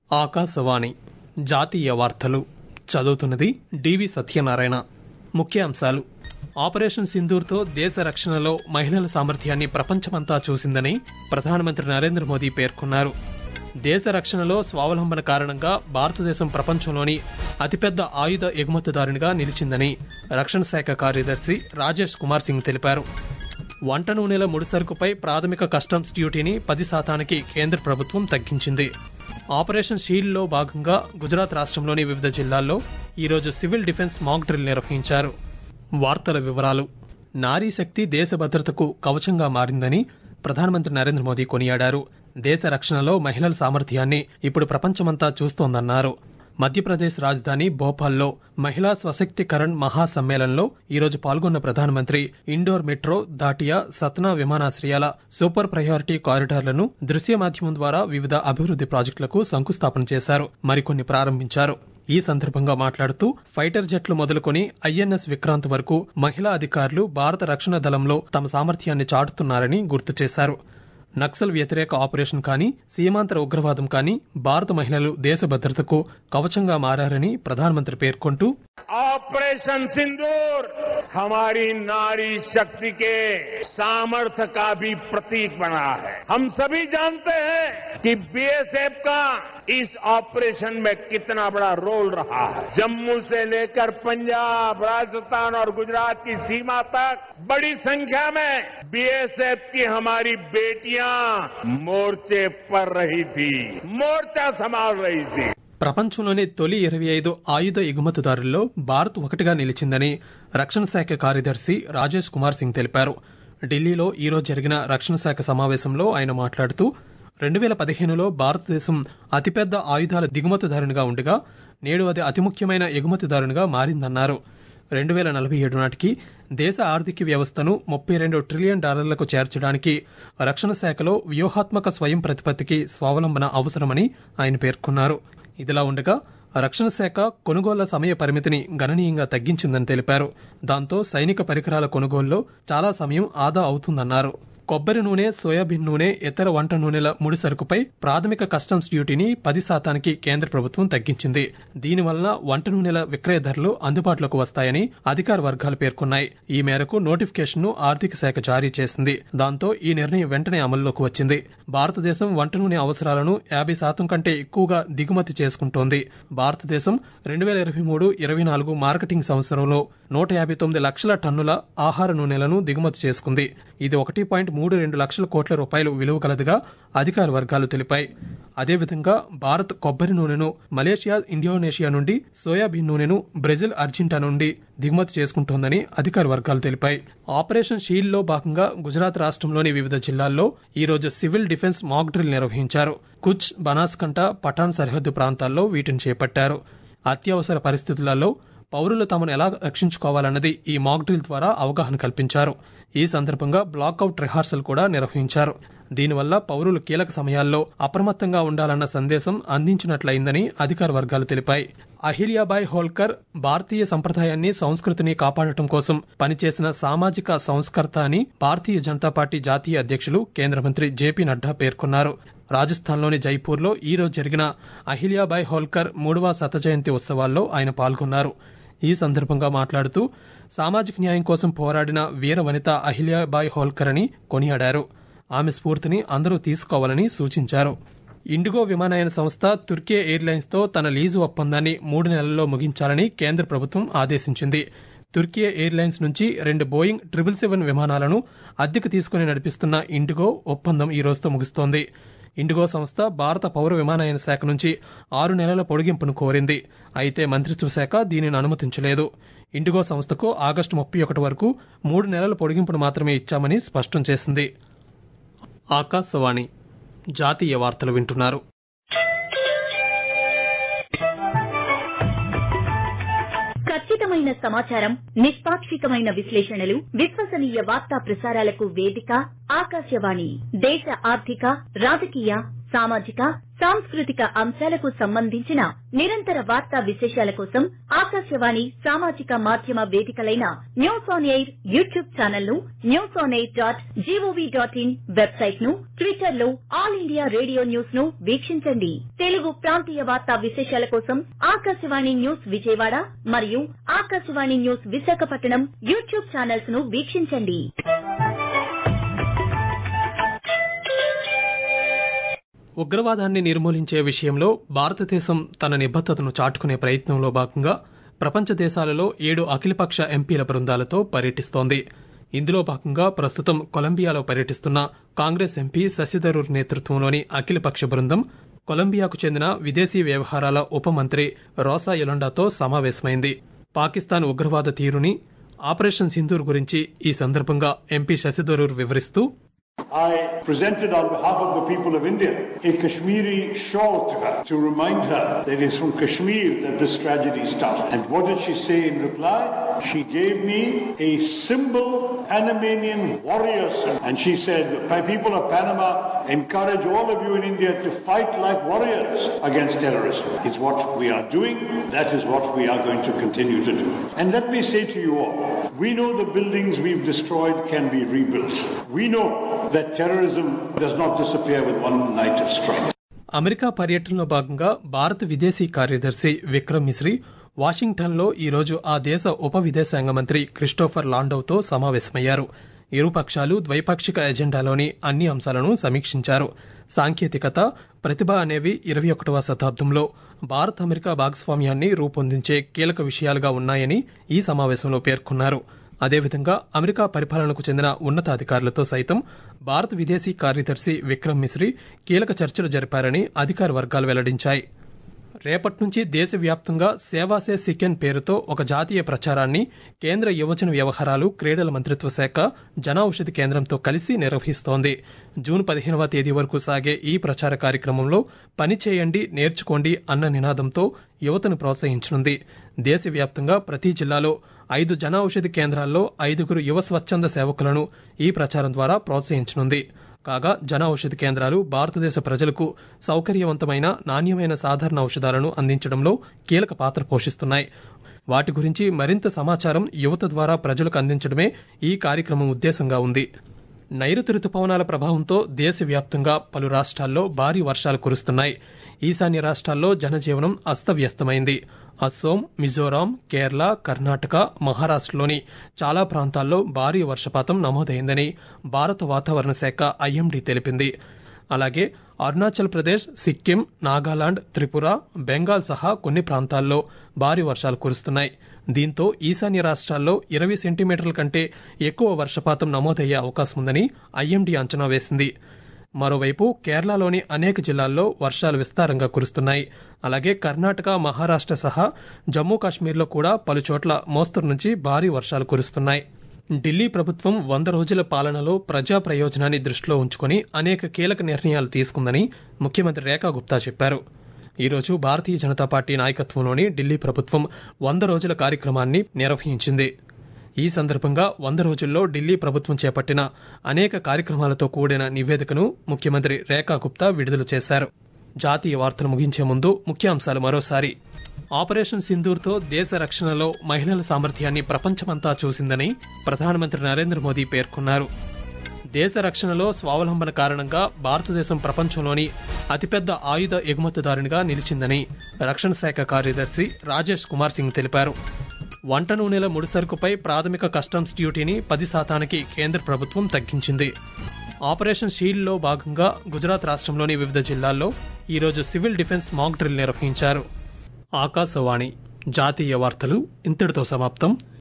ఆకాశవాణి జాతీయ వార్తలు చదువుతున్నది డివి సత్యనారాయణ. ముఖ్యాంశాలు: ఆపరేషన్ సింధూర్తో దేశ రక్షణలో మహిళల సామర్థ్యాన్ని ప్రపంచమంతా చూసిందని ప్రధానమంత్రి నరేంద్ర మోదీ పేర్కొన్నారు. దేశ రక్షణలో స్వావలంబన కారణంగా భారతదేశం ప్రపంచంలోని అతిపెద్ద ఆయుధ ఎగుమతిదారునిగా నిలిచిందని రక్షణ శాఖ కార్యదర్శి రాజేష్ కుమార్ సింగ్ తెలిపారు. వంట నూనెల ముడిసరుకుపై ప్రాథమిక కస్టమ్స్ డ్యూటీని 10% కేంద్ర ప్రభుత్వం తగ్గించింది. ఆపరేషన్ షీల్డ్లో భాగంగా గుజరాత్ రాష్ట్రంలోని వివిధ జిల్లాల్లో ఈరోజు సివిల్ డిఫెన్స్ మాక్ డ్రిల్ నిర్వహించారు. వార్తల వివరాలు: నారీ శక్తి దేశ భద్రతకు కవచంగా మారిందని ప్రధానమంత్రి నరేంద్ర మోదీ కొనియాడారు. దేశ రక్షణలో మహిళల సామర్థ్యాన్ని ఇప్పుడు ప్రపంచమంతా చూస్తోందన్నారు. మధ్యప్రదేశ్ రాజధాని భోపాల్లో మహిళా స్వశక్తికరణ్ మహాసమ్మేళనంలో ఈరోజు పాల్గొన్న ప్రధానమంత్రి ఇండోర్ మెట్రో, దాటియా, సత్నా విమానాశ్రయాల సూపర్ ప్రయారిటీ కారిడార్లను దృశ్య మాధ్యమం ద్వారా వివిధ అభివృద్ది ప్రాజెక్టులకు శంకుస్థాపన చేశారు. మరికొన్ని ప్రారంభించారు. ఈ సందర్భంగా మాట్లాడుతూ ఫైటర్ జెట్లు మొదలుకొని ఐఎన్ఎస్ విక్రాంత్ వరకు మహిళా అధికారులు భారత రక్షణ దళంలో తమ సామర్థ్యాన్ని చాటుతున్నారని గుర్తు చేశారు. నక్సల్ వ్యతిరేక ఆపరేషన్ కానీ, సీమాంతర ఉగ్రవాదం కానీ భారత మహిళలు దేశ భద్రతకు కవచంగా మారారని ప్రధానమంత్రి పేర్కొంటూ, ऑपरेशन सिंदूर हमारी नारी शक्ति के सामर्थ्य का भी प्रतीक बना है। हम सभी जानते हैं कि बीएसएफ का इस ऑपरेशन में कितना बड़ा रोल रहा है। जम्मू से लेकर पंजाब, राजस्थान और गुजरात की सीमा तक बड़ी संख्या में बीएसएफ की हमारी बेटियां मोर्चे पर रही थी, मोर्चा संभाल रही थी। ప్రపంచంలోని తొలి 25 ఆయుధ ఎగుమతిదారుల్లో భారత్ ఒకటిగా నిలిచిందని రక్షణ శాఖ కార్యదర్శి రాజేష్ కుమార్ సింగ్ తెలిపారు. ఢిల్లీలో ఈరోజు జరిగిన రక్షణ శాఖ సమావేశంలో ఆయన మాట్లాడుతూ 2015లో భారతదేశం అతిపెద్ద ఆయుధాల దిగుమతిదారునిగా ఉండగా నేడు అది అతి ముఖ్యమైన ఎగుమతిదారునిగా మారిందన్నారు. 2047 నాటికి దేశ ఆర్థిక వ్యవస్థను $32 ట్రిలియన్ చేర్చడానికి రక్షణ శాఖలో వ్యూహాత్మక స్వయం ప్రతిపత్తికి స్వావలంబన అవసరమని ఆయన పేర్కొన్నారు. ఇదిలా ఉండగా రక్షణ శాఖ కొనుగోళ్ల సమయ పరిమితిని గణనీయంగా తగ్గించిందని తెలిపారు. దాంతో సైనిక పరికరాల కొనుగోలులో చాలా సమయం ఆదా అవుతుందన్నారు. కొబ్బరి నూనె, సోయాబీన్ నూనె, ఇతర వంట నూనెల ముడిసరుకుపై ప్రాథమిక కస్టమ్స్ డ్యూటీని 10% కేంద్ర ప్రభుత్వం తగ్గించింది. దీనివల్ల వంట నూనెల విక్రయ ధరలు అందుబాటులోకి వస్తాయని అధికార వర్గాలు పేర్కొన్నాయి. ఈ మేరకు నోటిఫికేషన్ను ఆర్థిక శాఖ జారీ చేసింది. దాంతో ఈ నిర్ణయం వెంటనే అమల్లోకి వచ్చింది. భారతదేశం వంట నూనె అవసరాలను 50% కంటే ఎక్కువగా దిగుమతి చేసుకుంటోంది. భారతదేశం 2023-24 మార్కెటింగ్ సంవత్సరంలో 159 లక్షల టన్నుల ఆహార నూనెలను దిగుమతి చేసుకుంది. ఇది 1.32 లక్షల కోట్ల రూపాయలు విలువ కలదిగా అధికార వర్గాలు తెలిపాయి. అదేవిధంగా భారత్ కొబ్బరి నూనెను మలేషియా, ఇండోనేషియా నుండి, సోయాబీన్ నూనెను బ్రెజిల్, అర్జెంటీనా నుండి దిగుమతి చేసుకుంటోందని అధికార వర్గాలు తెలిపాయి. ఆపరేషన్ షీల్డ్లో భాగంగా గుజరాత్ రాష్ట్రంలోని వివిధ జిల్లాల్లో ఈరోజు సివిల్ డిఫెన్స్ మాక్ డ్రిల్ నిర్వహించారు. కుచ్, బనాస్కంట, పఠాన్ సరిహద్దు ప్రాంతాల్లో వీటిని చేపట్టారు. అత్యవసర పరిస్థితులలో పౌరులు తమను ఎలా రక్షించుకోవాలన్నది ఈ మాక్ డ్రిల్ ద్వారా అవగాహన కల్పించారు. ఈ సందర్భంగా బ్లాక్అవుట్ రిహార్సల్ కూడా నిర్వహించారు. దీనివల్ల పౌరులు కీలక సమయాల్లో అప్రమత్తంగా ఉండాలన్న సందేశం అందించినట్లయిందని అధికార వర్గాలు తెలిపాయి. అహిల్యాబాయ్ హోల్కర్ భారతీయ సంప్రదాయాన్ని, సంస్కృతిని కాపాడటం కోసం పనిచేసిన సామాజిక సంస్కర్త అని భారతీయ జనతా పార్టీ జాతీయ అధ్యక్షులు, కేంద్ర మంత్రి జేపీ నడ్డా పేర్కొన్నారు. రాజస్థాన్లోని జైపూర్లో ఈరోజు జరిగిన అహిల్యాబాయ్ హోల్కర్ 3వ శత జయంతి ఉత్సవాల్లో ఆయన పాల్గొన్నారు. ఈ సందర్భంగా మాట్లాడుతూ సామాజిక న్యాయం కోసం పోరాడిన వీర వనిత అహిల్యాబాయ్ హోల్కర్ అని కొనియాడారు. ఆమె స్ఫూర్తిని అందరూ తీసుకోవాలని సూచించారు. ఇండిగో విమానయాన సంస్థ తుర్కీ ఎయిర్లైన్స్తో తన లీజు ఒప్పందాన్ని 3 నెలల్లో ముగించాలని కేంద్ర ప్రభుత్వం ఆదేశించింది. తుర్కీ ఎయిర్లైన్స్ నుంచి 2 బోయింగ్ 777 విమానాలను అద్దెకు తీసుకుని నడిపిస్తున్న ఇండిగో ఒప్పందం ఈ రోజుతో ముగుస్తోంది. ఇండిగో సంస్థ భారత పౌర విమానయాన శాఖ నుంచి 6 నెలల పొడిగింపును కోరింది. అయితే మంత్రిత్వ శాఖ దీనిని అనుమతించలేదు. ఇండిగో సంస్థకు ఆగస్టు 31 వరకు 3 నెలల పొడిగింపును మాత్రమే ఇచ్చామని స్పష్టం చేసింది. ఆకాశవాణి జాతీయ వార్తలు వింటున్నారు. ఖచ్చితమైన సమాచారం, నిష్పాక్షికమైన విశ్లేషణలు, విశ్వసనీయ వార్తా ప్రసారాలకు వేదిక ఆకాశవాణి. దేశ ఆర్థిక, రాజకీయ, సామాజిక సాంస్కృతిక అంశాలకు సంబంధించిన నిరంతర వార్తా విశేషాల కోసం ఆకాశవాణి సామాజిక మాధ్యమ వేదికలైన news on air YouTube channel ను, newsonair.gov.in వెబ్సైట్ ను, ట్విట్టర్ లో ఆల్ ఇండియా రేడియో న్యూస్ ను వీక్షించండి. తెలుగు ప్రాంతీయ వార్తా విశేషాల కోసం ఆకాశవాణి న్యూస్ విజయవాడ మరియు Akashvani news Visakhapatnam YouTube channels ను వీక్షించండి. ఉగ్రవాదాన్ని నిర్మూలించే విషయంలో భారతదేశం తన నిబద్దతను చాటుకునే ప్రయత్నంలో భాగంగా ప్రపంచ దేశాలలో 7 అఖిలపక్ష ఎంపీల బృందాలతో పర్యటిస్తోంది. ఇందులో భాగంగా ప్రస్తుతం కొలంబియాలో పర్యటిస్తున్న కాంగ్రెస్ ఎంపీ శశిథరూర్ నేతృత్వంలోని అఖిలపక్ష బృందం కొలంబియాకు చెందిన విదేశీ వ్యవహారాల ఉప మంత్రి రోసా యొలండాతో సమావేశమైంది. పాకిస్తాన్ ఉగ్రవాద తీరుని, ఆపరేషన్ సింధూర్ గురించి ఈ సందర్భంగా ఎంపీ శశిథరూర్ వివరిస్తూ, I presented on behalf of the people of India a Kashmiri shawl to her to remind her that it is from Kashmir that this tragedy started. And what did she say in reply? She gave me a symbol, Panamanian warrior symbol. And she said, people of Panama, encourage all of you in India to fight like warriors against terrorism. It's what we are doing. That is what we are going to continue to do. And let me say to you all, we know the buildings we've destroyed can be rebuilt. We know that terrorism does not disappear with one night of strike. America పర్యటనలో భాగంగా భారత విదేశీ కార్యదర్శి విక్రమ్ మిశ్రీ వాషింగ్టన్లో ఈరోజు ఆ దేశ ఉప విదేశాంగ మంత్రి క్రిస్టోఫర్ లాండోతో సమావేశమయ్యారు. ఇరు పక్షాలు ద్వైపాక్షిక ఎజెండాలోని అన్ని అంశాలను సమీక్షించారు. సాంకేతికత, ప్రతిభ అనేవి 21వ శతాబ్దంలో భారత్ అమెరికా భాగస్వామ్యాన్ని రూపొందించే కీలక విషయాలుగా ఉన్నాయని ఈ సమావేశంలో పేర్కొన్నారు. అదేవిధంగా అమెరికా పరిపాలనకు చెందిన ఉన్నతాధికారులతో సైతం భారత విదేశీ కార్యదర్శి విక్రమ్ మిశ్రీ కీలక చర్చలు జరిపారని అధికార వర్గాలు వెల్లడించాయి. రేపటి నుంచి దేశవ్యాప్తంగా సేవా సే సికెన్ పేరుతో ఒక జాతీయ ప్రచారాన్ని కేంద్ర యువజన వ్యవహారాలు, క్రీడల మంత్రిత్వ శాఖ జన ఔషధి కేంద్రంతో కలిసి నిర్వహిస్తోంది. జూన్ 15వ తేదీ వరకు సాగే ఈ ప్రచార కార్యక్రమంలో పని చేయండి, నేర్చుకోండి అన్న నినాదంతో యువతను ప్రోత్సహించనుంది. దేశవ్యాప్తంగా ప్రతి జిల్లాలో 5 జన ఔషధి కేంద్రాల్లో 5 యువ స్వచ్ఛంద సేవకులను ఈ ప్రచారం ద్వారా ప్రోత్సహించనుంది. కాగా జన ఔషధి కేంద్రాలు భారతదేశ ప్రజలకు సౌకర్యవంతమైన, నాణ్యమైన సాధారణ ఔషధాలను అందించడంలో కీలక పాత్ర పోషిస్తున్నాయి. వాటి గురించి మరింత సమాచారం యువత ద్వారా ప్రజలకు అందించడమే ఈ కార్యక్రమం ఉద్దేశంగా ఉంది. నైరుతి రుతుపవనాల ప్రభావంతో దేశవ్యాప్తంగా పలు రాష్ట్రాల్లో భారీ వర్షాలు కురుస్తున్నాయి. ఈశాన్య రాష్ట్రాల్లో జనజీవనం అస్తవ్యస్తమైంది. అస్సోం, మిజోరాం, కేరళ, కర్ణాటక, మహారాష్ట్రలోని చాలా ప్రాంతాల్లో భారీ వర్షపాతం నమోదైందని భారత వాతావరణ శాఖ ఐఎండీ తెలిపింది. అలాగే అరుణాచల్ ప్రదేశ్, సిక్కిం, నాగాలాండ్, త్రిపుర, బెంగాల్ సహా కొన్ని ప్రాంతాల్లో భారీ వర్షాలు కురుస్తున్నాయి. దీంతో ఈశాన్య రాష్ట్రాల్లో 20 సెంటీమీటర్ల కంటే ఎక్కువ వర్షపాతం నమోదయ్యే అవకాశం ఉందని ఐఎండీ అంచనా వేసింది. మరోవైపు కేరళలోని అనేక జిల్లాల్లో వర్షాలు విస్తారంగా కురుస్తున్నాయి. అలాగే కర్ణాటక, మహారాష్ట్ర సహా జమ్మూ కాశ్మీర్లో కూడా పలుచోట్ల మోస్తరు నుంచి భారీ వర్షాలు కురుస్తున్నాయి. ఢిల్లీ ప్రభుత్వం 100 రోజుల పాలనలో ప్రజా ప్రయోజనాన్ని దృష్టిలో ఉంచుకుని అనేక కీలక నిర్ణయాలు తీసుకుందని ముఖ్యమంత్రి రేఖా గుప్తా చెప్పారు. ఈరోజు భారతీయ జనతా పార్టీ నాయకత్వంలోని ఢిల్లీ ప్రభుత్వం 100 రోజుల కార్యక్రమాన్ని నిర్వహించింది. ఈ సందర్భంగా 100 రోజుల్లో ఢిల్లీ ప్రభుత్వం చేపట్టిన అనేక కార్యక్రమాలతో కూడిన నివేదికను ముఖ్యమంత్రి రేఖా గుప్తా విడుదల చేశారు. జాతీయ వార్తలు ముగించే ముందు ముఖ్యాంశాలు మరోసారి. ఆపరేషన్ సింధూర్తో దేశ రక్షణలో మహిళల సామర్థ్యాన్ని ప్రపంచమంతా చూసిందని ప్రధానమంత్రి నరేంద్ర మోదీ పేర్కొన్నారు. దేశ రక్షణలో స్వావలంబన కారణంగా భారతదేశం ప్రపంచంలోని అతిపెద్ద ఆయుధ ఎగుమతిదారునిగా నిలిచిందని రక్షణ శాఖ కార్యదర్శి రాజేష్ కుమార్ సింగ్ తెలిపారు. వంట నూనెల ముడిసరుకుపై ప్రాథమిక కస్టమ్స్ డ్యూటీని 10% కేంద్ర ప్రభుత్వం తగ్గించింది. ఆపరేషన్ షీల్డ్లో భాగంగా గుజరాత్ రాష్ట్రంలోని వివిధ జిల్లాల్లో ఈరోజు సివిల్ డిఫెన్స్ మాక్ డ్రిల్ నిర్వహించారు. ఆకాశవాణి జాతీయ వార్తలు ఇంతటితో సమాప్తం.